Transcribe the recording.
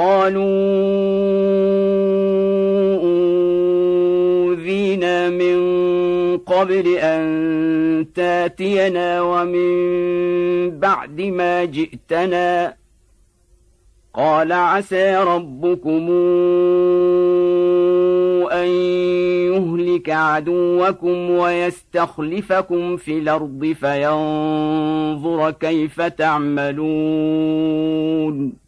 قالوا أوذينا من قبل أن تاتينا ومن بعد ما جئتنا قال عسى ربكم أن يهلك عدوكم ويستخلفكم في الأرض فينظر كيف تعملون